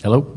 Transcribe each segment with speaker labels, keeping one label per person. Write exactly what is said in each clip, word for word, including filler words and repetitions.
Speaker 1: Hello.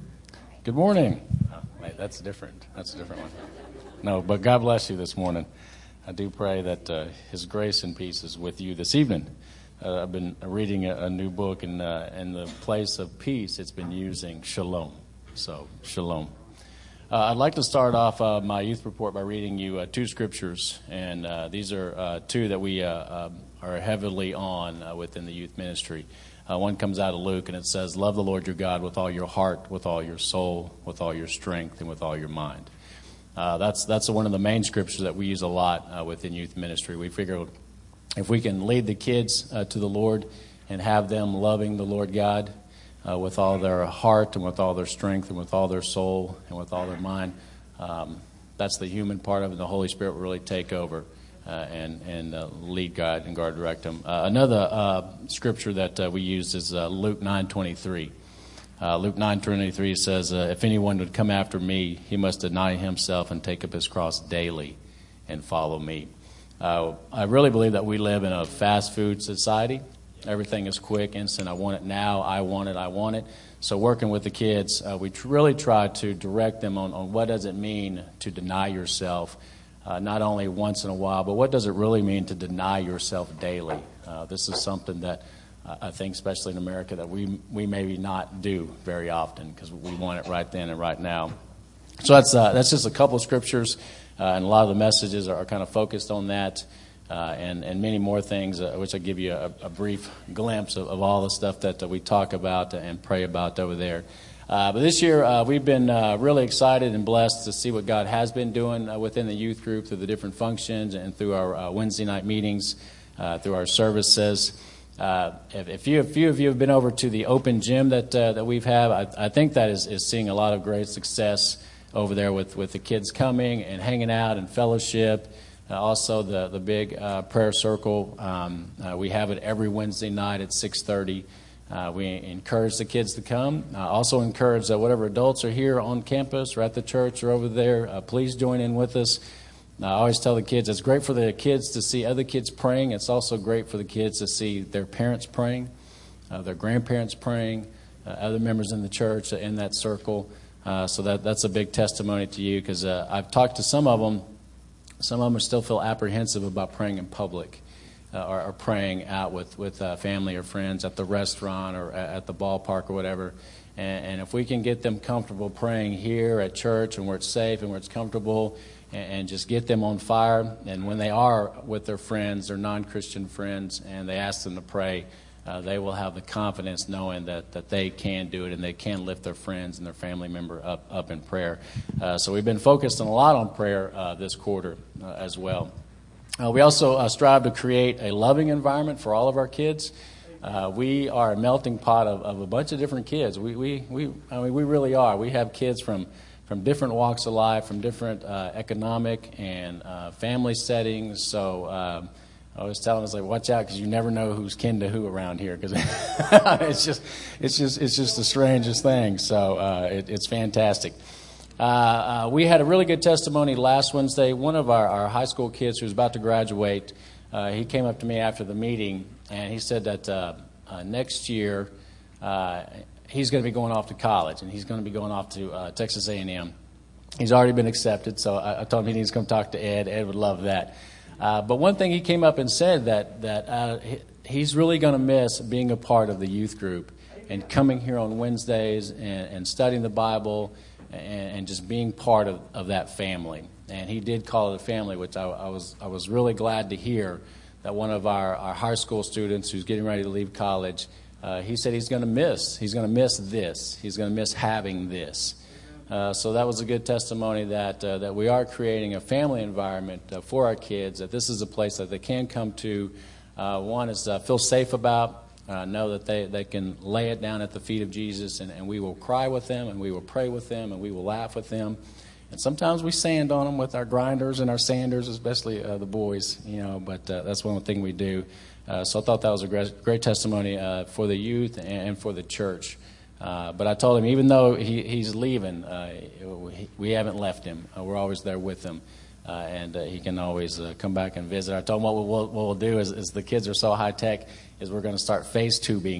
Speaker 1: Good morning. Oh, wait, that's different. That's a different one. No, but God bless you this morning. I do pray that uh, His grace and peace is with you this evening. Uh, I've been reading a, a new book, and uh, in the place of peace, it's been using shalom. So, shalom. Uh, I'd like to start off uh, my youth report by reading you uh, two scriptures, and uh, these are uh, two that we uh, uh, are heavily on uh, within the youth ministry. Uh, one comes out of Luke, and it says, "Love the Lord your God with all your heart, with all your soul, with all your strength, and with all your mind." Uh, that's that's one of the main scriptures that we use a lot uh, within youth ministry. We figured if we can lead the kids uh, to the Lord and have them loving the Lord God uh, with all their heart and with all their strength and with all their soul and with all their mind, um, that's the human part of it. The Holy Spirit will really take over. Uh, and and uh, lead God and guard direct them. Uh, another uh, scripture that uh, we use is uh, Luke nine twenty-three. Uh, Luke nine twenty-three says, uh, "If anyone would come after me, he must deny himself and take up his cross daily and follow me." Uh, I really believe that we live in a fast food society. Everything is quick, instant. I want it now. I want it. I want it. So working with the kids, uh, we tr- really try to direct them on, on what does it mean to deny yourself. Uh, not only once in a while, but what does it really mean to deny yourself daily? Uh, this is something that uh, I think, especially in America, that we we maybe not do very often because we want it right then and right now. So that's uh, that's just a couple of scriptures, uh, and a lot of the messages are, are kind of focused on that, uh, and and many more things, uh, which I give you a, a brief glimpse of, of all the stuff that uh, we talk about and pray about over there. Uh, but this year, uh, we've been uh, really excited and blessed to see what God has been doing uh, within the youth group through the different functions and through our uh, Wednesday night meetings, uh, through our services. Uh, if, if you, a few of you have been over to the open gym that uh, that we've had, I, I think that is, is seeing a lot of great success over there with, with the kids coming and hanging out and fellowship. Uh, also, the the big uh, prayer circle. Um, uh, we have it every Wednesday night at six thirty. Uh, we encourage the kids to come. Uh, also encourage that whatever adults are here on campus or at the church or over there, uh, please join in with us. Uh, I always tell the kids it's great for the kids to see other kids praying. It's also great for the kids to see their parents praying, uh, their grandparents praying, uh, other members in the church in that circle. Uh, so that that's a big testimony to you because uh, I've talked to some of them. Some of them still feel apprehensive about praying in public. Uh, or, or praying out with, with uh, family or friends at the restaurant or at, at the ballpark or whatever. And, and if we can get them comfortable praying here at church and where it's safe and where it's comfortable and, and just get them on fire, and when they are with their friends, their non-Christian friends, and they ask them to pray, uh, they will have the confidence knowing that, that they can do it and they can lift their friends and their family member up, up in prayer. Uh, so we've been focused on a lot on prayer uh, this quarter uh, as well. Uh, we also uh, strive to create a loving environment for all of our kids. Uh, we are a melting pot of, of a bunch of different kids. We, we, we, I mean, we really are. We have kids from, from different walks of life, from different uh, economic and uh, family settings. So um, I was telling us, like, watch out because you never know who's kin to who around here because it's just, it's just, it's just the strangest thing. So uh, it, it's fantastic. Uh, uh, we had a really good testimony last Wednesday. One of our, our high school kids who was about to graduate, uh, he came up to me after the meeting, and he said that uh, uh, next year uh, he's going to be going off to college, and he's going to be going off to uh, Texas A and M. He's already been accepted, so I, I told him he needs to come talk to Ed. Ed would love that. Uh, but one thing he came up and said that, that uh, he, he's really going to miss being a part of the youth group and coming here on Wednesdays and, and studying the Bible And, and just being part of, of that family. And he did call it a family, which I, I was I was really glad to hear that one of our, our high school students who's getting ready to leave college, uh, he said he's going to miss. He's going to miss this. He's going to miss having this. Uh, so that was a good testimony that uh, that we are creating a family environment uh, for our kids, that this is a place that they can come to. Uh, one is uh, feel safe about. Uh, know that they, they can lay it down at the feet of Jesus, and, and we will cry with them, and we will pray with them, and we will laugh with them. And sometimes we sand on them with our grinders and our sanders, especially uh, the boys, you know, but uh, that's one thing we do. Uh, so I thought that was a great, great testimony uh, for the youth and, and for the church. Uh, but I told him, even though he, he's leaving, uh, we, we haven't left him. Uh, we're always there with him. Uh, and uh, he can always uh, come back and visit. I told him what we'll, what we'll do is, is the kids are so high-tech is we're going to start face tubing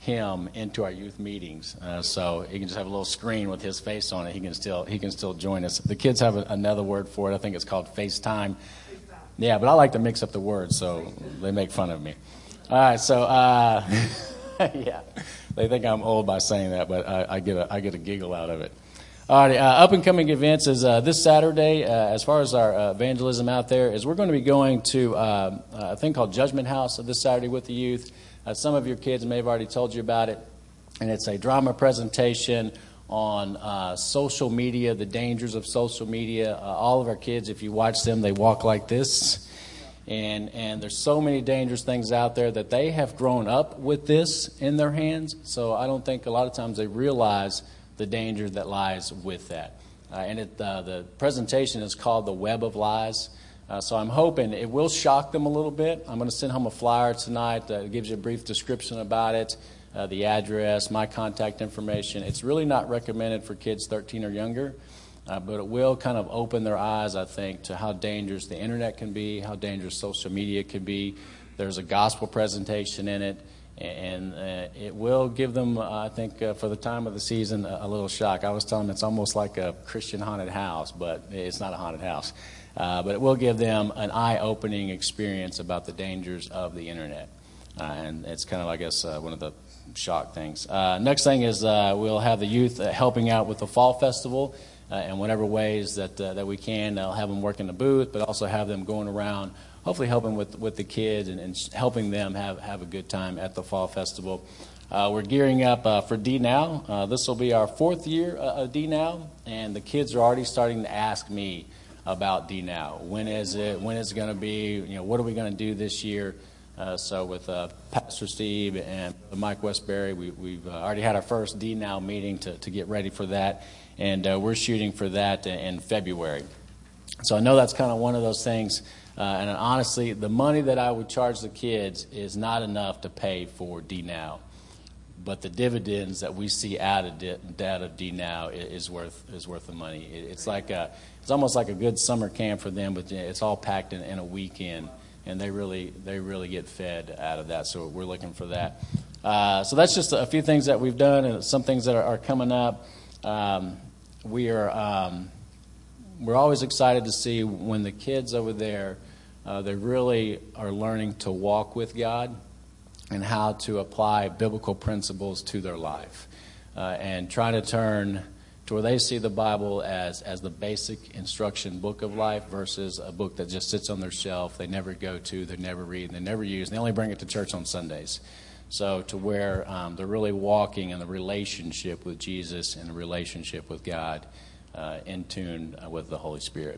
Speaker 1: him into our youth meetings, uh, so he can just have a little screen with his face on it. He can still he can still join us. The kids have a, another word for it. I think it's called FaceTime. Yeah, but I like to mix up the words, so they make fun of me. All right, so uh, yeah, they think I'm old by saying that, but I, I get a I get a giggle out of it. All right, uh, up and coming events is uh, this Saturday. Uh, as far as our uh, evangelism out there, is we're going to be going to uh, a thing called Judgment House this Saturday with the youth. Uh, some of your kids may have already told you about it, and it's a drama presentation on uh, social media, the dangers of social media. Uh, all of our kids, if you watch them, they walk like this, and and there's so many dangerous things out there that they have grown up with this in their hands. So I don't think a lot of times they realize the danger that lies with that. Uh, and it, uh, the presentation is called The Web of Lies. Uh, so I'm hoping it will shock them a little bit. I'm going to send home a flyer tonight that gives you a brief description about it, uh, the address, my contact information. It's really not recommended for kids thirteen or younger, uh, but it will kind of open their eyes, I think, to how dangerous the internet can be, how dangerous social media can be. There's a gospel presentation in it, and uh, it will give them, uh, I think, uh, for the time of the season, a, a little shock. I was telling them it's almost like a Christian haunted house, but it's not a haunted house. Uh, but it will give them an eye-opening experience about the dangers of the internet. Uh, and it's kind of, I guess, uh, one of the shock things. Uh, next thing is uh, we'll have the youth uh, helping out with the Fall Festival uh, in whatever ways that uh, that we can. I'll have them work in the booth, but also have them going around, hopefully helping with, with the kids and, and helping them have, have a good time at the Fall Festival. Uh, we're gearing up uh, for D Now. Uh, this will be our fourth year uh, of D Now, and the kids are already starting to ask me about D Now. When is it? When is it going to be? You know, what are we going to do this year? Uh, so with uh, Pastor Steve and Mike Westbury, we, we've uh, already had our first D Now meeting to, to get ready for that, and uh, we're shooting for that in February. So I know that's kind of one of those things, uh, and honestly, the money that I would charge the kids is not enough to pay for D Now. But the dividends that we see out of D, out of D Now is worth is worth the money. It's like a, it's almost like a good summer camp for them, but it's all packed in, in a weekend, and they really they really get fed out of that. So we're looking for that. Uh, so that's just a few things that we've done, and some things that are, are coming up. Um, we are um, we're always excited to see when the kids over there uh, they really are learning to walk with God and how to apply biblical principles to their life, uh, and try to turn to where they see the Bible as, as the basic instruction book of life versus a book that just sits on their shelf, they never go to, they never read, and they never use, and they only bring it to church on Sundays. So to where um, they're really walking in the relationship with Jesus and the relationship with God, uh, in tune with the Holy Spirit.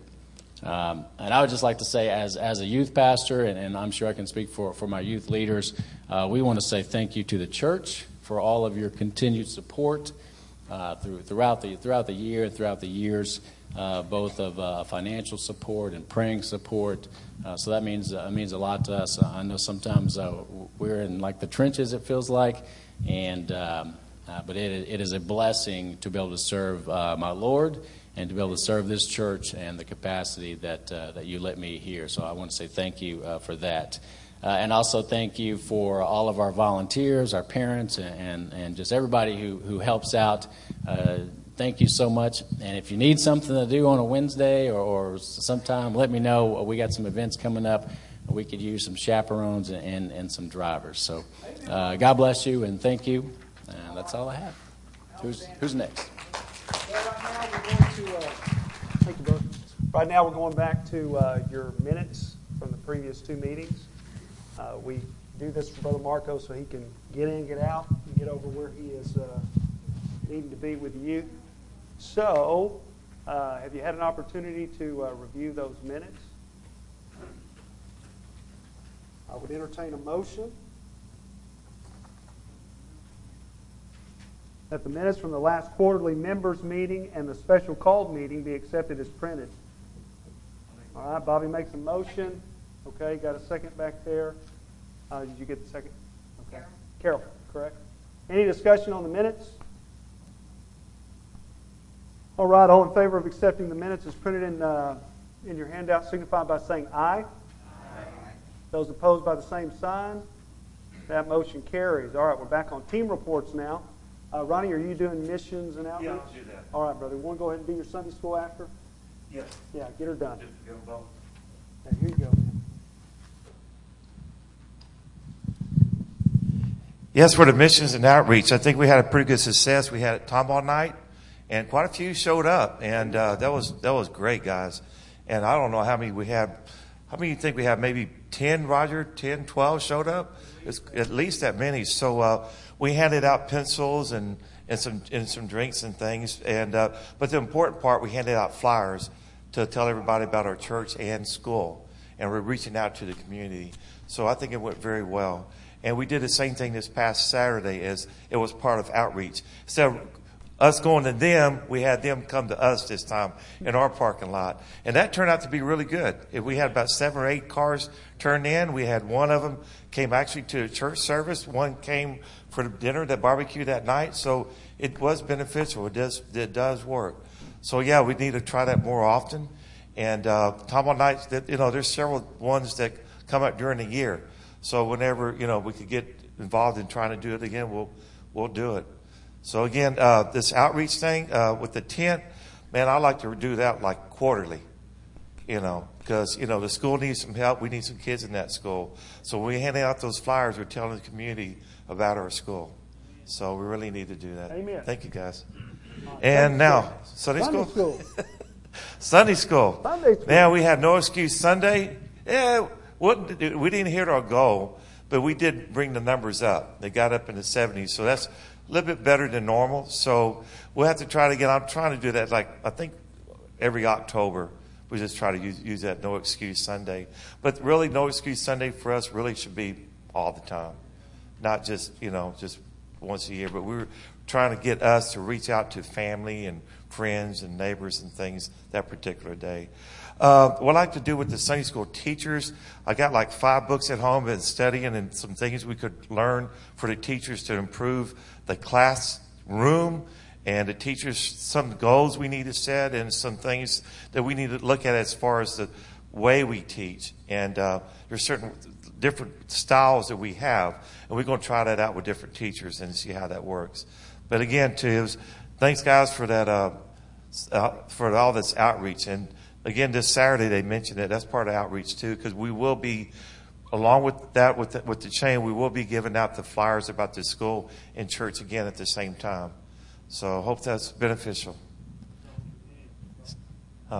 Speaker 1: Um, and I would just like to say, as as a youth pastor, and, and I'm sure I can speak for, for my youth leaders, uh, we want to say thank you to the church for all of your continued support uh, through, throughout the throughout the year and throughout the years, uh, both of uh, financial support and praying support. Uh, so that means uh, means a lot to us. I know sometimes uh, we're in like the trenches, it feels like, and um, uh, but it it is a blessing to be able to serve uh, my Lord, and to be able to serve this church and the capacity that uh, that you let me hear. So I want to say thank you uh, for that. Uh, and also thank you for all of our volunteers, our parents, and, and just everybody who, who helps out. Uh, thank you so much. And if you need something to do on a Wednesday or, or sometime, let me know. We got some events coming up. We could use some chaperones and, and, and some drivers. So uh, God bless you and thank you. And that's all I have. Who's, who's next?
Speaker 2: Well, right now we're going to, uh, thank you, brother. Right now we're going back to uh, your minutes from the previous two meetings. Uh, we do this for Brother Marco so he can get in, get out, and get over where he is uh, needing to be with the youth. So, uh, have you had an opportunity to uh, review those minutes? I would entertain a motion that the minutes from the last quarterly members meeting and the special called meeting be accepted as printed. All right, Bobby makes a motion. Okay, got a second back there. Uh, did you get the second? Okay. Carol. Carol, correct. Any discussion on the minutes? All right, all in favor of accepting the minutes as printed in uh, in your handout signify by saying aye. Aye. Those opposed by the same sign. That motion carries. All right, we're back on team reports now. Uh, Ronnie, are you doing missions and outreach?
Speaker 3: Yeah, I'll do that.
Speaker 2: All right, brother. You want to go ahead and do your Sunday school after?
Speaker 3: Yes.
Speaker 2: Yeah, get her done.
Speaker 3: Just go vote.
Speaker 2: Now, here you go, man.
Speaker 3: Yes, for the missions and outreach, I think we had a pretty good success. We had Tomball night, and quite a few showed up, and uh, that was that was great, guys. And I don't know how many we had. How many do you think we have? Maybe ten, Roger? ten, twelve showed up? It's at least that many. So uh, we handed out pencils and, and some and some drinks and things. And uh, but the important part, we handed out flyers to tell everybody about our church and school. And we're reaching out to the community. So I think it went very well. And we did the same thing this past Saturday as it was part of outreach. So us going to them, we had them come to us this time in our parking lot. And that turned out to be really good. If we had about seven or eight cars turned in. We had one of them came actually to a church service. One came for the dinner, the barbecue that night. So it was beneficial. It does, it does work. So yeah, we need to try that more often. And uh, Tomball nights, that you know, there's several ones that come up during the year. So whenever, you know, we could get involved in trying to do it again, we'll we'll do it. So again, uh, this outreach thing uh, with the tent, man, I like to do that like quarterly, you know, because, you know, the school needs some help. We need some kids in that school. So when we hand out those flyers, we're telling the community about our school. So we really need to do that.
Speaker 2: Amen.
Speaker 3: Thank you, guys.
Speaker 2: Uh,
Speaker 3: And
Speaker 2: Sunday
Speaker 3: now,
Speaker 2: school.
Speaker 3: Sunday
Speaker 2: Sunday
Speaker 3: school?
Speaker 2: school.
Speaker 3: Sunday school.
Speaker 2: Sunday school.
Speaker 3: Man, we had no excuse Sunday. Yeah, what, we didn't hit our goal, but we did bring the numbers up. They got up in the seventies, so that's a little bit better than normal. So we'll have to try to get, I'm trying to do that like, I think every October. We just try to use, use that no excuse Sunday. But really, no excuse Sunday for us really should be all the time. Not just, you know, just once a year. But we were trying to get us to reach out to family and friends and neighbors and things that particular day. Uh, what I like to do with the Sunday school teachers, I got like five books at home and studying and some things we could learn for the teachers to improve the classroom and the teachers, some goals we need to set and some things that we need to look at as far as the way we teach. And uh, there's certain different styles that we have, and we're going to try that out with different teachers and see how that works. But again, too, thanks guys for that, uh, uh, for all this outreach. And again, this Saturday they mentioned it. That's part of outreach too, because we will be, along with that, with the, with the chain, we will be giving out the flyers about the school and church again at the same time. So I hope that's beneficial. Huh?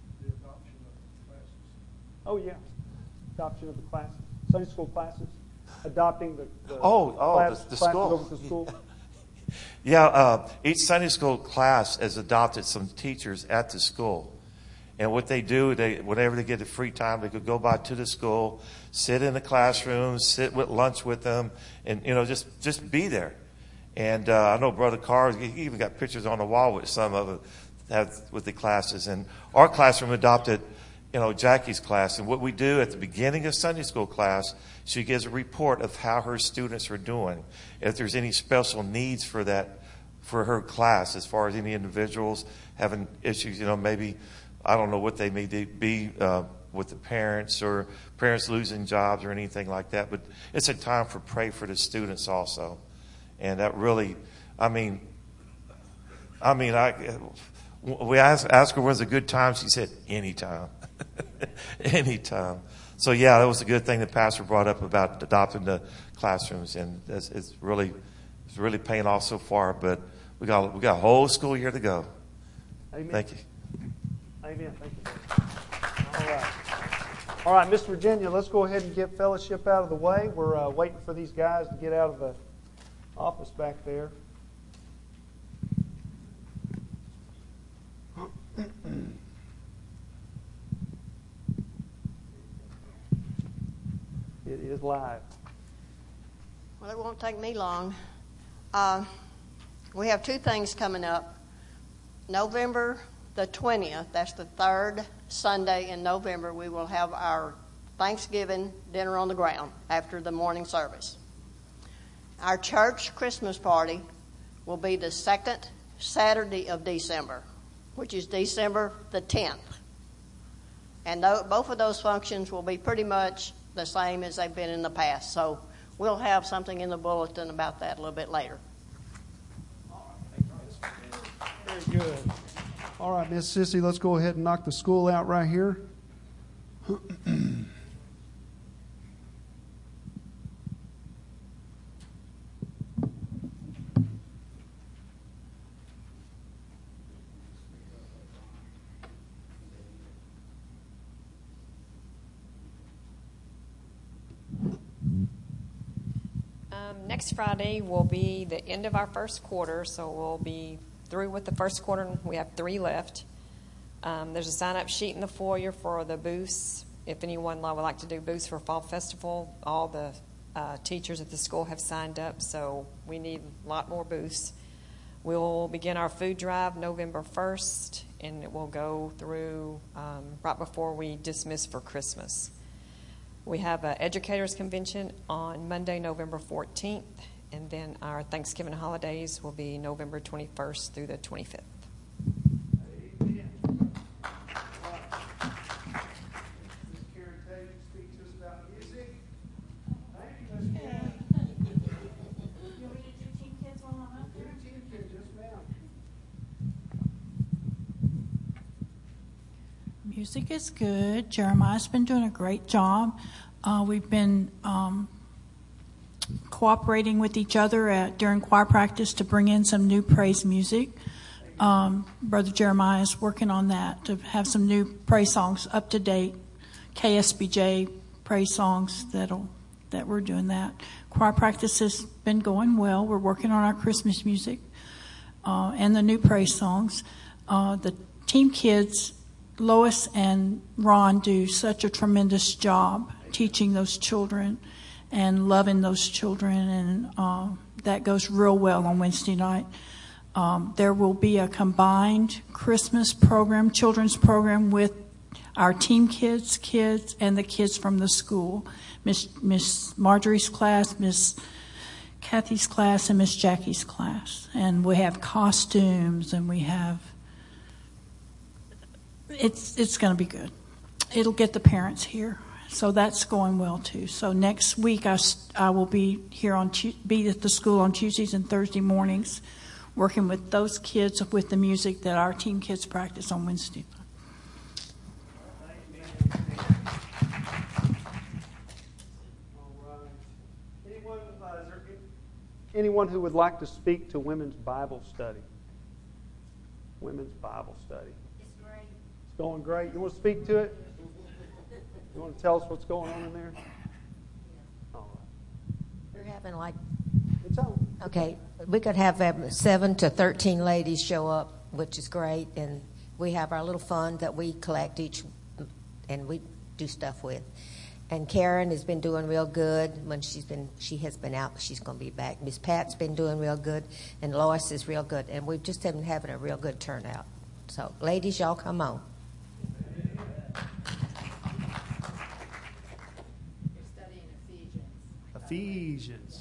Speaker 2: Oh, yeah. Adoption of the classes. Sunday school classes. Adopting the, the
Speaker 3: Oh, oh,
Speaker 2: class,
Speaker 3: the, the
Speaker 2: classes
Speaker 3: school.
Speaker 2: over to school.
Speaker 3: Yeah, uh, each Sunday school class has adopted some teachers at the school. And what they do, they whenever they get the free time, they could go by to the school, sit in the classroom, sit with lunch with them, and, you know, just, just be there. And uh, I know Brother Carr, he even got pictures on the wall with some of it have, with the classes. And our classroom adopted, you know, Jackie's class. And what we do at the beginning of Sunday school class, she gives a report of how her students are doing. If there's any special needs for that, for her class, as far as any individuals having issues, you know, maybe, I don't know what they may be uh, with the parents or parents losing jobs or anything like that. But it's a time for pray for the students also. And that really, I mean, I mean, I, we asked, asked her when's a good time. She said, anytime. Anytime. So, yeah, that was a good thing the pastor brought up about adopting the classrooms. And it's, it's really it's really paying off so far. But we got we got a whole school year to go.
Speaker 2: Amen.
Speaker 3: Thank you.
Speaker 2: Amen. Thank you. All right. All right, Miss Virginia, let's go ahead and get fellowship out of the way. We're uh, waiting for these guys to get out of the office back there. It is live.
Speaker 4: Well, it won't take me long. Uh, we have two things coming up. November the twentieth, that's the third Sunday in November, we will have our Thanksgiving dinner on the ground after the morning service. Our church Christmas party will be the second Saturday of December, which is December the tenth. And th- both of those functions will be pretty much the same as they've been in the past. So we'll have something in the bulletin about that a little bit later.
Speaker 2: Very good. All right, Miss Sissy, let's go ahead and knock the school out right here.
Speaker 5: Um, next Friday will be the end of our first quarter, so we'll be through with the first quarter, and we have three left. Um, there's a sign-up sheet in the foyer for the booths. If anyone would like to do booths for Fall Festival, all the uh, teachers at the school have signed up, so we need a lot more booths. We'll begin our food drive November first, and it will go through um, right before we dismiss for Christmas. We have an educators convention on Monday, November fourteenth, and then our Thanksgiving holidays will be November twenty-first through the twenty-fifth.
Speaker 2: Amen. Miss Karen Tate, speak to us about music. Thank you, Miss Karen.
Speaker 6: You want me to do Team Kids while I'm up there?
Speaker 2: Team Kids, yes, ma'am.
Speaker 6: Music is good. Jeremiah's been doing a great job. Uh, we've been um, cooperating with each other at, during choir practice to bring in some new praise music. Um, Brother Jeremiah is working on that to have some new praise songs up to date, K S B J praise songs that'll that we're doing that. Choir practice has been going well. We're working on our Christmas music uh, and the new praise songs. Uh, the Team Kids, Lois and Ron do such a tremendous job teaching those children and loving those children, and uh, that goes real well on Wednesday night. Um, there will be a combined Christmas program, children's program with our Team Kids, kids, and the kids from the school. Miss Miss Marjorie's class, Miss Kathy's class, and Miss Jackie's class. And we have costumes, and we have... It's it's going to be good. It'll get the parents here, so that's going well too. So next week I, I will be here on be at the school on Tuesdays and Thursday mornings, working with those kids with the music that our Team Kids practice on Wednesday.
Speaker 2: All right. Anyone, uh, is there anyone who would like to speak to women's Bible study? Women's Bible study. Going great. You want to speak to it? You want to tell us what's going on in there? All right.
Speaker 7: They're having like,
Speaker 2: It's on.
Speaker 7: okay, we could have um, seven to thirteen ladies show up, which is great, and we have our little fund that we collect each, and we do stuff with. And Karen has been doing real good when she's been, she has been out, but she's going to be back. Miss Pat's been doing real good, and Lois is real good, and we've just been having a real good turnout. So, ladies, y'all come on.
Speaker 2: Ephesians.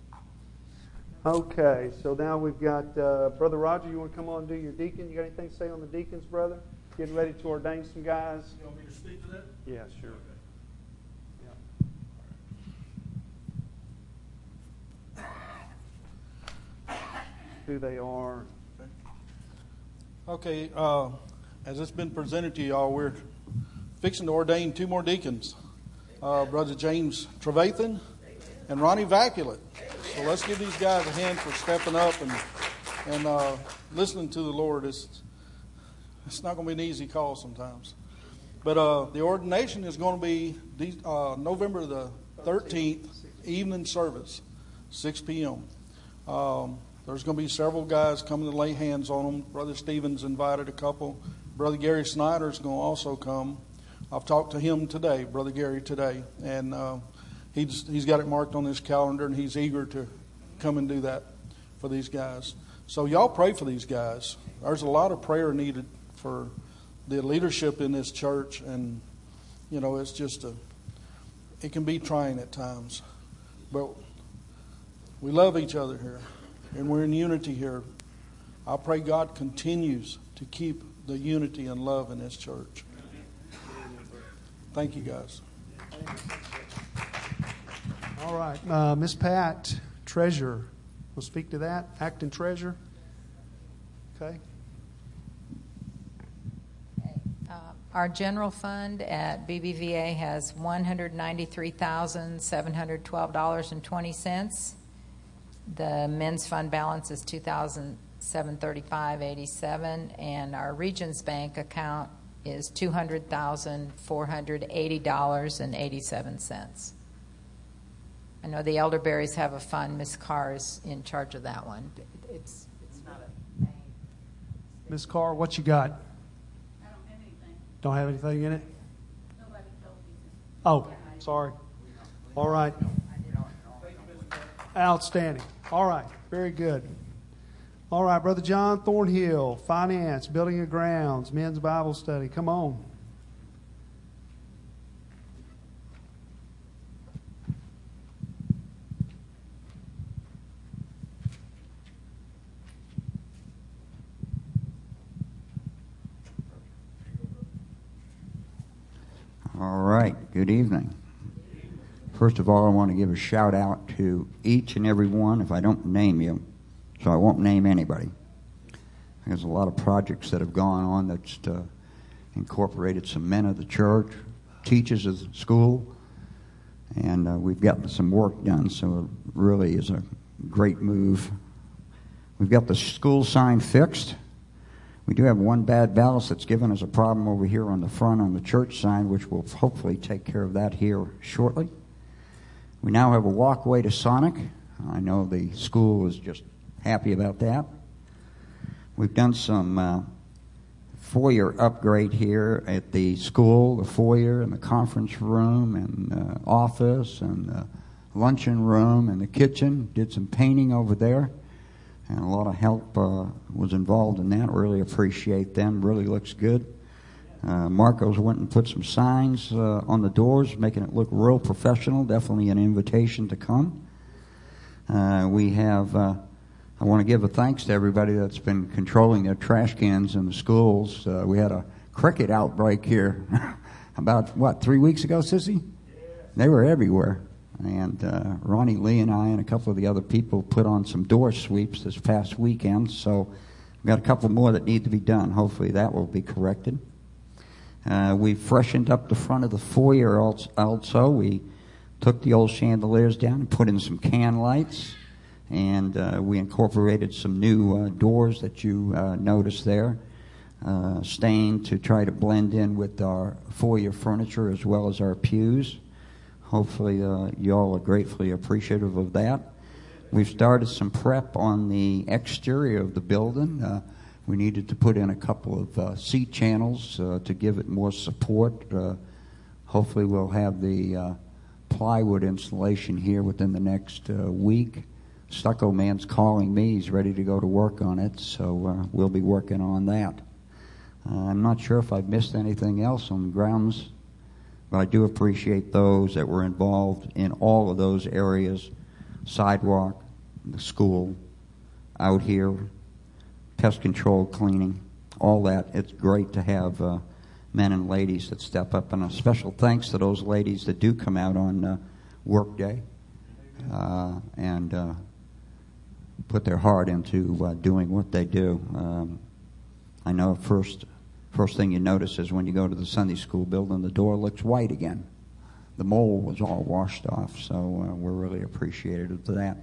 Speaker 2: Okay, so now we've got uh, Brother Roger. You want to come on and do your deacon? You got anything to say on the deacons, brother? Getting ready to ordain some guys.
Speaker 8: You want me to speak to that?
Speaker 2: Yeah, sure. Yeah. Who they are.
Speaker 8: Okay, uh, as it's been presented to y'all, we're fixing to ordain two more deacons, uh, Brother James Trevathan and Ronnie Vaculate. So let's give these guys a hand for stepping up and and uh, listening to the Lord. It's, it's not going to be an easy call sometimes. But uh, the ordination is going to be uh, November the thirteenth, evening service, six p.m. Um, there's going to be several guys coming to lay hands on them. Brother Stevens invited a couple. Brother Gary Snyder is going to also come. I've talked to him today, Brother Gary, today, and uh, he's he's got it marked on his calendar, and he's eager to come and do that for these guys. So y'all pray for these guys. There's a lot of prayer needed for the leadership in this church, and you know, it's just a it can be trying at times, but we love each other here, and we're in unity here. I pray God continues to keep the unity and love in this church. Thank you, guys.
Speaker 2: All right. Uh, Miss Pat, treasurer. We'll speak to that. Acting treasurer. Okay.
Speaker 9: Uh, Our general fund at B B V A has one hundred ninety-three thousand seven hundred twelve dollars and twenty cents. The men's fund balance is two thousand seven hundred thirty-five dollars and eighty-seven cents, and our Regions Bank account is two hundred thousand four hundred eighty dollars and eighty-seven cents. I know the Elderberries have a fund. Miss Carr is in charge of that one. It's it's not a name.
Speaker 2: Miss Carr, what you got?
Speaker 10: I don't have anything.
Speaker 2: Don't have anything in it?
Speaker 10: Nobody told me.
Speaker 2: Oh, sorry. All right. Outstanding. All right. Very good. All right, Brother John Thornhill, Finance, Building and Grounds, Men's Bible Study. Come on.
Speaker 11: All right, good evening. First of all, I want to give a shout out to each and every one, if I don't name you, so I won't name anybody. There's a lot of projects that have gone on that's uh, incorporated some men of the church, teachers of the school, and uh, we've gotten some work done, so it really is a great move. We've got the school sign fixed. We do have one bad ballast that's given us a problem over here on the front on the church sign, which will hopefully take care of that here shortly. We now have a walkway to Sonic. I know the school is just happy about that. We've done some uh, foyer upgrade here at the school, the foyer and the conference room and uh, office and the luncheon room and the kitchen. Did some painting over there. And a lot of help uh, was involved in that. Really appreciate them. Really looks good. Uh, Marcos went and put some signs uh, on the doors, making it look real professional. Definitely an invitation to come. Uh, we have, uh, I want to give a thanks to everybody that's been controlling their trash cans in the schools. Uh, we had a cricket outbreak here about, what, three weeks ago, Sissy? They were everywhere. And uh, Ronnie Lee and I and a couple of the other people put on some door sweeps this past weekend. So we've got a couple more that need to be done. Hopefully that will be corrected. Uh, we freshened up the front of the foyer also. We took the old chandeliers down and put in some can lights. And uh, we incorporated some new uh, doors that you uh, notice there, uh, stained to try to blend in with our foyer furniture as well as our pews. Hopefully uh, you all are gratefully appreciative of that. We've started some prep on the exterior of the building. Uh, we needed to put in a couple of uh, seat channels uh, to give it more support. Uh, hopefully we'll have the uh, plywood installation here within the next uh, week. Stucco man's calling me. He's ready to go to work on it, so uh, we'll be working on that. Uh, I'm not sure if I've missed anything else on the grounds, but I do appreciate those that were involved in all of those areas, sidewalk, the school, out here, pest control, cleaning, all that. It's great to have uh, men and ladies that step up, and a special thanks to those ladies that do come out on uh, work day uh, and uh, put their heart into uh, doing what they do. Um, I know first... First thing you notice is when you go to the Sunday school building, the door looks white again. The mold was all washed off, so uh, we're really appreciative of that.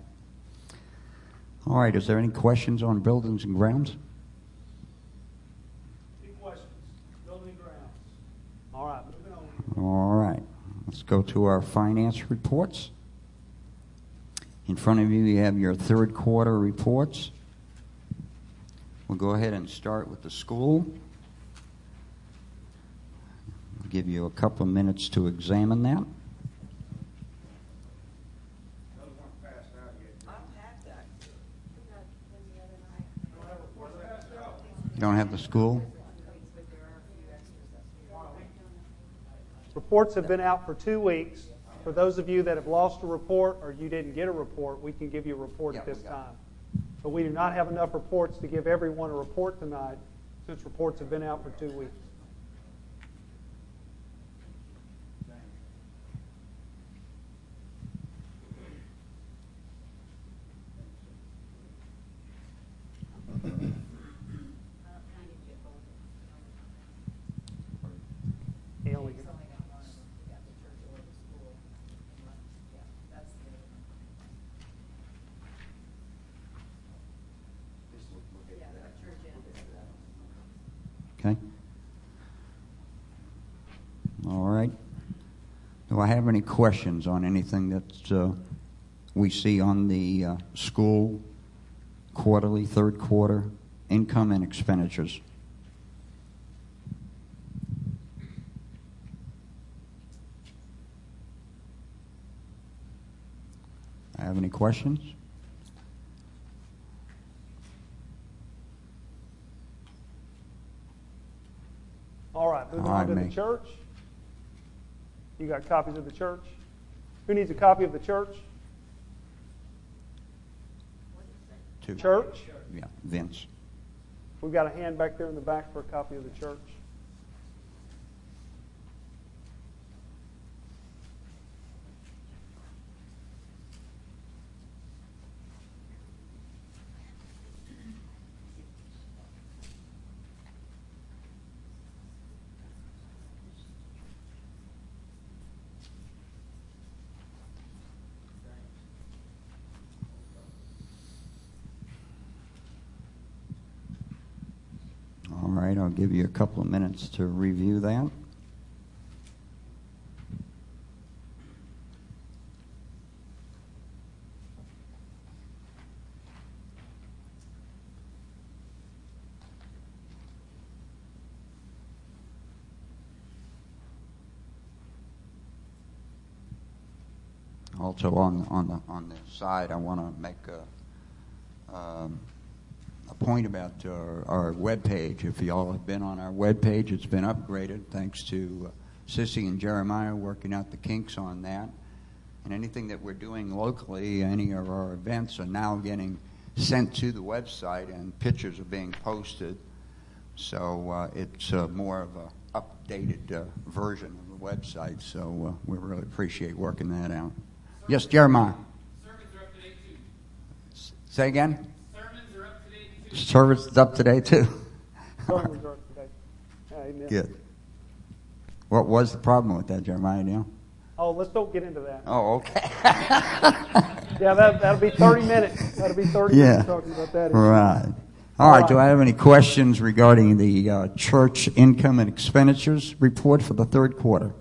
Speaker 11: All right, is there any questions on buildings and grounds?
Speaker 2: Any questions? Building and grounds. All right, moving on.
Speaker 11: All right, let's go to our finance reports. In front of you, you have your third quarter reports. We'll go ahead and start with the school. Give you a couple of minutes to examine that. You don't have the school?
Speaker 2: Reports have been out for two weeks. For those of you that have lost a report or you didn't get a report, we can give you a report
Speaker 11: Yeah,
Speaker 2: at this
Speaker 11: we got
Speaker 2: time. But we do not have enough reports to give everyone a report tonight since reports have been out for two weeks.
Speaker 11: Do I have any questions on anything that uh, we see on the uh, school quarterly, third quarter, income and expenditures? I have any questions?
Speaker 2: All right, moving
Speaker 11: All
Speaker 2: on
Speaker 11: right,
Speaker 2: to the
Speaker 11: me.
Speaker 2: church. You got copies of the church? Who needs a copy of the church?
Speaker 11: Two.
Speaker 2: Church?
Speaker 11: Yeah, Vince.
Speaker 2: We've got a hand back there in the back for a copy of the church.
Speaker 11: All right, I'll give you a couple of minutes to review that. Also on on the on the side, I want to make a, um, a point about our, our web page. If y'all have been on our web page, it's been upgraded thanks to uh, Sissy and Jeremiah working out the kinks on that. And anything that we're doing locally, any of our events are now getting sent to the website, and pictures are being posted. So uh, it's uh, more of a updated uh, version of the website. So uh, we really appreciate working that out. Yes, Jeremiah.
Speaker 12: Sermons are up to date too.
Speaker 11: S- Say again?
Speaker 12: Sermons are up to date too.
Speaker 11: Service is up today too.
Speaker 2: Sermons are up today. Amen.
Speaker 11: Good. What was the problem with that, Jeremiah? Neil?
Speaker 2: Oh, let's don't get into that.
Speaker 11: Oh, okay.
Speaker 2: Yeah, that, that'll be thirty minutes. That'll be thirty
Speaker 11: Yeah.
Speaker 2: minutes talking about that. issue.
Speaker 11: Right. All
Speaker 2: All
Speaker 11: right.
Speaker 2: right.
Speaker 11: Do I have any questions regarding the uh, church income and expenditures report for the third quarter?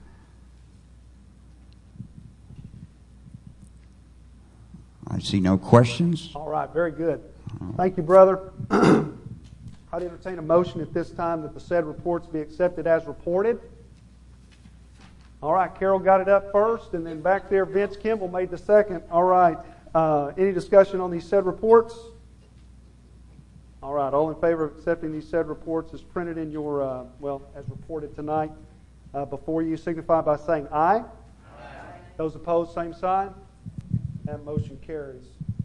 Speaker 11: I see no questions.
Speaker 2: All right, very good. Thank you, brother. I'd entertain a motion at this time that the said reports be accepted as reported. All right, Carol got it up first, and then back there, Vince Kimball made the second. All right. Uh, any discussion on these said reports? All right, all in favor of accepting these said reports as printed in your, uh, well, as reported tonight uh, before you, signify by saying aye. Aye. Those opposed, same sign. That motion carries.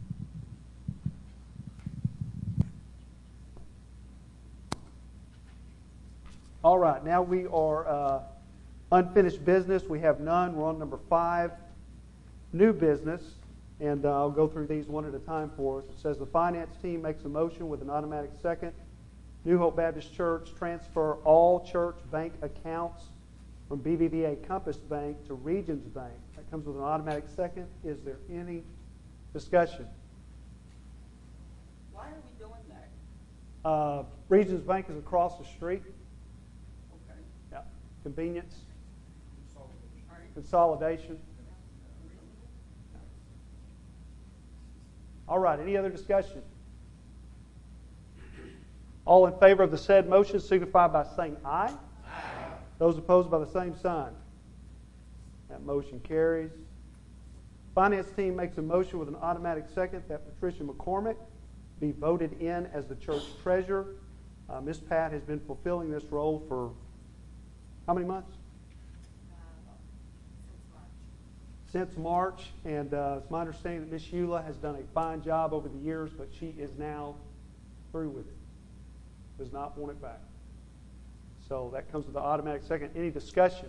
Speaker 2: All right, now we are uh, unfinished business. We have none. We're on number five, new business. And uh, I'll go through these one at a time for us. It says the finance team makes a motion with an automatic second. New Hope Baptist Church transfer all church bank accounts from B B V A Compass Bank to Regions Bank. That comes with an automatic second. Is there any discussion?
Speaker 10: Why are we doing that?
Speaker 2: Uh, Regions Bank is across the street.
Speaker 10: Okay.
Speaker 2: Yeah. Convenience,
Speaker 10: All right.
Speaker 2: consolidation. All right, any other discussion? All in favor of the said motion signify by saying aye. Aye. Those opposed by the same sign. That motion carries. Finance team makes a motion with an automatic second that Patricia McCormick be voted in as the church treasurer. Uh, Miss Pat has been fulfilling this role for how many months? Since March, and uh, it's my understanding that Miss Eula has done a fine job over the years, but she is now through with it. Does not want it back. So that comes with the automatic second. Any discussion?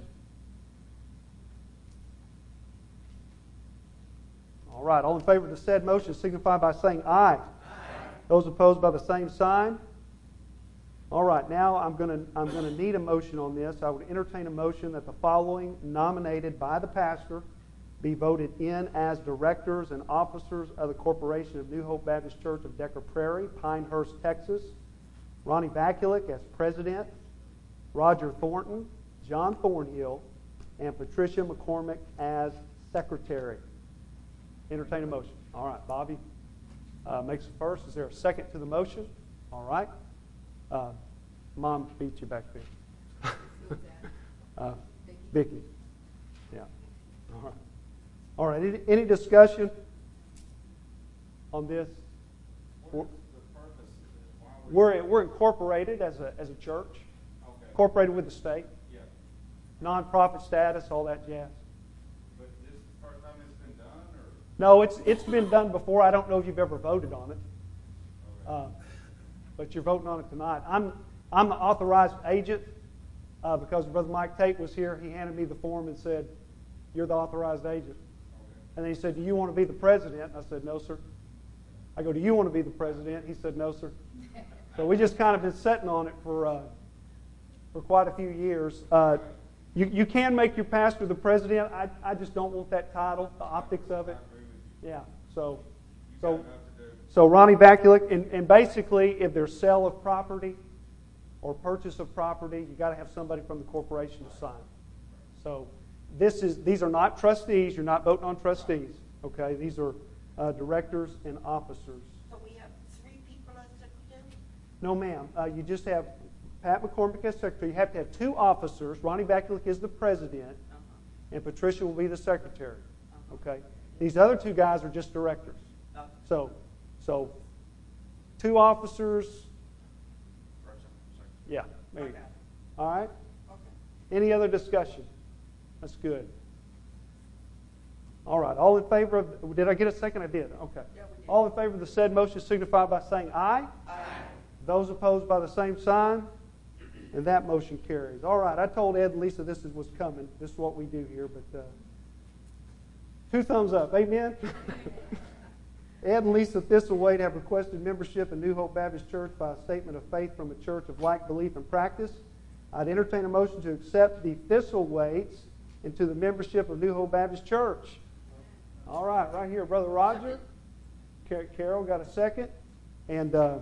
Speaker 2: All right, all in favor of the said motion signify by saying aye. Aye. Those opposed by the same sign. All right, now I'm going to I'm going to need a motion on this. I would entertain a motion that the following nominated by the pastor be voted in as directors and officers of the Corporation of New Hope Baptist Church of Decker Prairie, Pinehurst, Texas. Ronnie Vakulik as president, Roger Thornton, John Thornhill, and Patricia McCormick as secretary. Entertain a motion. All right, Bobby uh, makes it first. Is there a second to the motion? All right. Uh, Mom beat you back there. uh, Vicky. Yeah. All right. All right. Any, any discussion on this? We're, we're, we're incorporated as a as a church. Okay. Incorporated with the state. Yeah. Non-profit status, all that jazz.
Speaker 13: But this is the first time it's been done, or?
Speaker 2: No, it's it's been done before. I don't know if you've ever voted on it. Okay. Uh, but you're voting on it tonight. I'm I'm the authorized agent uh, because Brother Mike Tate was here. He handed me the form and said, "You're the authorized agent." Okay. And then he said, "Do you want to be the president?" I said, "No, sir." I go, "Do you want to be the president?" He said, "No, sir." So we just kind of been sitting on it for uh, for quite a few years. Uh, you you can make your pastor the president. I I just don't want that title, the optics of it. Yeah. So so so Ronnie Vakulik, and, and basically, if there's sale of property or purchase of property, you got to have somebody from the corporation to sign. So this is these are not trustees. You're not voting on trustees. Okay. These are uh, directors and officers.
Speaker 10: So we have three people as secretary?
Speaker 2: No, ma'am. Uh, you just have Pat McCormick as secretary. You have to have two officers. Ronnie Vakulik is the president, uh-huh. and Patricia will be the secretary. Uh-huh. Okay. These other two guys are just directors. Uh-huh. So, so two officers. Yeah. There you go. All right. Okay. Any other discussion? That's good. All right. All in favor of? Did I get a second? I did. Okay. Yeah, we did. All in favor of the said motion signify by saying aye. Aye. Those opposed by the same sign, and that motion carries. All right. I told Ed and Lisa this is what's coming. This is what we do here, but uh, two thumbs up. Amen. Ed and Lisa Thistlewade have requested membership in New Hope Baptist Church by a statement of faith from a church of like belief and practice. I'd entertain a motion to accept the Thistlewades into the membership of New Hope Baptist Church. All right, right here, Brother Roger. Car- Carol got a second. And uh,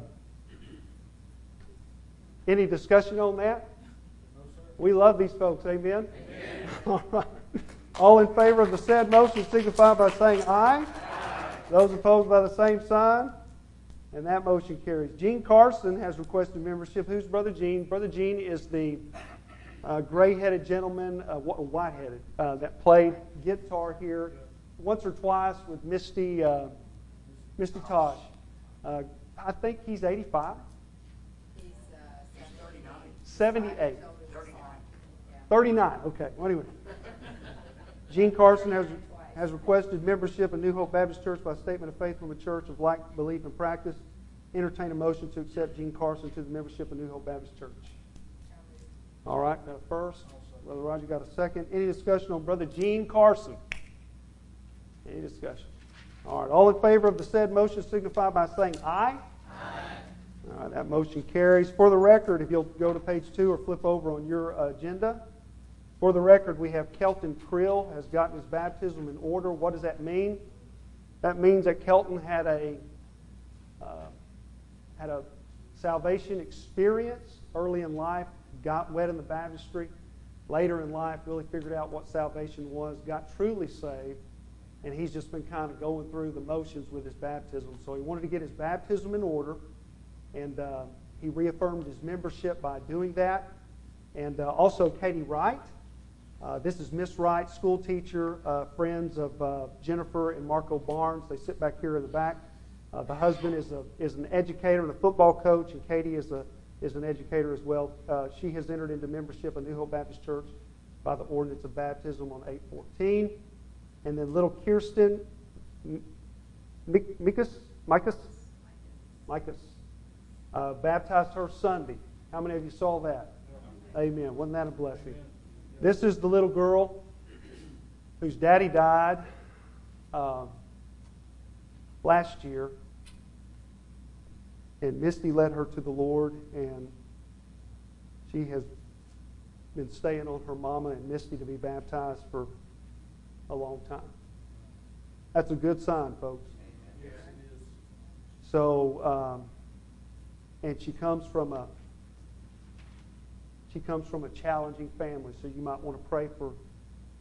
Speaker 2: any discussion on that? No, sir. We love these folks, amen? Amen. All right. All in favor of the said motion signify by saying aye. Aye. Those opposed by the same sign, and that motion carries. Gene Carson has requested membership. Who's Brother Gene? Brother Gene is the uh, gray-headed gentleman, uh, white-headed, uh, that played guitar here once or twice with Misty uh, Misty Tosh. Uh, I think he's eighty-five.
Speaker 10: He's uh,
Speaker 2: seventy-eight. thirty-nine. Okay. Well, anyway. Gene Carson has has requested membership in New Hope Baptist Church by statement of faith from a church of like belief and practice. Entertain a motion to accept Gene Carson to the membership of New Hope Baptist Church. All right, got a first. Brother Roger got a second. Any discussion on Brother Gene Carson? Any discussion? All right, all in favor of the said motion signify by saying aye. Aye. All right, that motion carries. For the record, if you'll go to page two or flip over on your agenda, for the record, we have Kelton Krill has gotten his baptism in order. What does that mean? That means that Kelton had a uh, had a salvation experience early in life, got wet in the baptistry. Later in life, really figured out what salvation was, got truly saved, and he's just been kind of going through the motions with his baptism. So he wanted to get his baptism in order, and uh, he reaffirmed his membership by doing that. And uh, also Katie Wright. Uh, this is Miss Wright, school teacher, uh, friends of uh, Jennifer and Marco Barnes. They sit back here in the back. Uh, the husband is a is an educator and a football coach, and Katie is a is an educator as well. Uh, she has entered into membership of New Hope Baptist Church by the ordinance of baptism on eight fourteen. And then little Kirsten Mikas, Mikas, Mikas, uh, baptized her Sunday. How many of you saw that? Amen. Wasn't that a blessing? This is the little girl whose daddy died uh, last year, and Misty led her to the Lord, and she has been staying on her mama and Misty to be baptized for a long time. That's a good sign, folks.
Speaker 13: Yes, it is.
Speaker 2: So, um, and she comes from a She comes from a challenging family, so you might want to pray for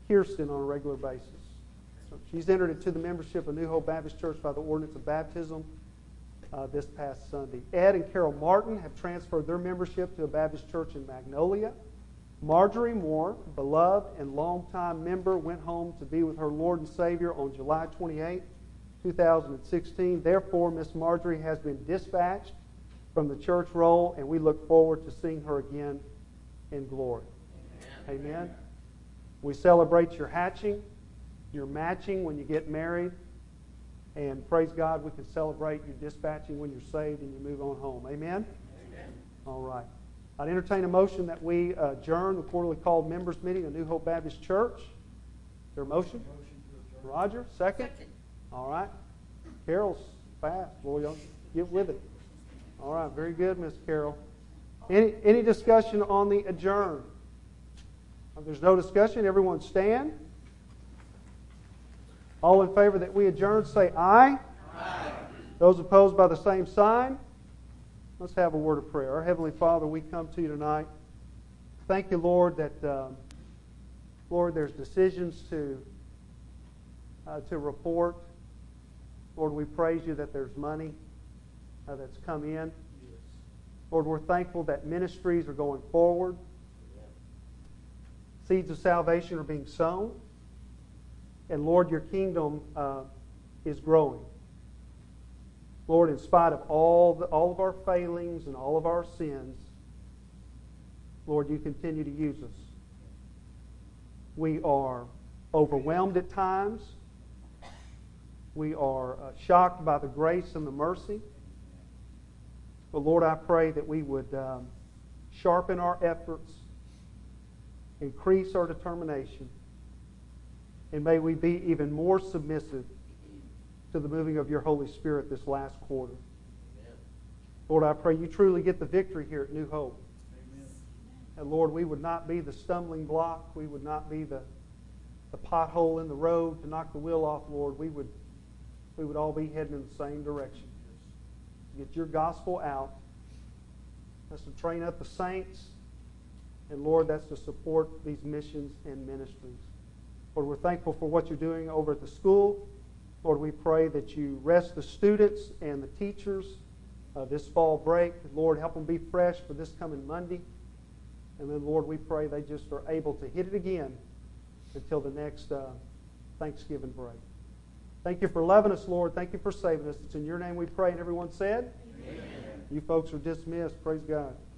Speaker 2: Kirsten on a regular basis. So she's entered into the membership of New Hope Baptist Church by the ordinance of baptism uh, this past Sunday. Ed and Carol Martin have transferred their membership to a Baptist church in Magnolia. Marjorie Moore, beloved and longtime member, went home to be with her Lord and Savior on July twenty-eighth, two thousand sixteen. Therefore, Miss Marjorie has been dispatched from the church roll, and we look forward to seeing her again in glory. Amen. Amen. We celebrate your hatching, your matching when you get married, and praise God, we can celebrate your dispatching when you're saved and you move on home. Amen? Amen. All right. I'd entertain a motion that we adjourn the quarterly called members meeting of New Hope Baptist Church. Is there a motion? Motion to adjourn. Roger, second? Second. All right. Carol's fast. Boy, y'all get with it. All right, very good, Miss Carol. Any, any discussion on the adjourn? If there's no discussion, everyone stand. All in favor that we adjourn, say aye. Aye. Those opposed by the same sign. Let's have a word of prayer. Our Heavenly Father, we come to you tonight. Thank you, Lord, that, um, Lord, there's decisions to, uh, to report. Lord, we praise you that there's money uh, that's come in. Yes. Lord, we're thankful that ministries are going forward. Yeah. Seeds of salvation are being sown. And Lord, your kingdom uh, is growing. Lord, in spite of all, the, all of our failings and all of our sins, Lord, you continue to use us. We are overwhelmed at times. We are uh, shocked by the grace and the mercy. But Lord, I pray that we would um, sharpen our efforts, increase our determination, and may we be even more submissive to the moving of your Holy Spirit this last quarter. Amen. Lord, I pray you truly get the victory here at New Hope. Amen. And Lord, we would not be the stumbling block. We would not be the, the pothole in the road to knock the wheel off, Lord. We would, we would all be heading in the same direction. Get your gospel out. That's to train up the saints. And Lord, that's to support these missions and ministries. Lord, we're thankful for what you're doing over at the school. Lord, we pray that you rest the students and the teachers uh, this fall break. Lord, help them be fresh for this coming Monday. And then, Lord, we pray they just are able to hit it again until the next uh, Thanksgiving break. Thank you for loving us, Lord. Thank you for saving us. It's in your name we pray. And everyone said? Amen. You folks are dismissed. Praise God.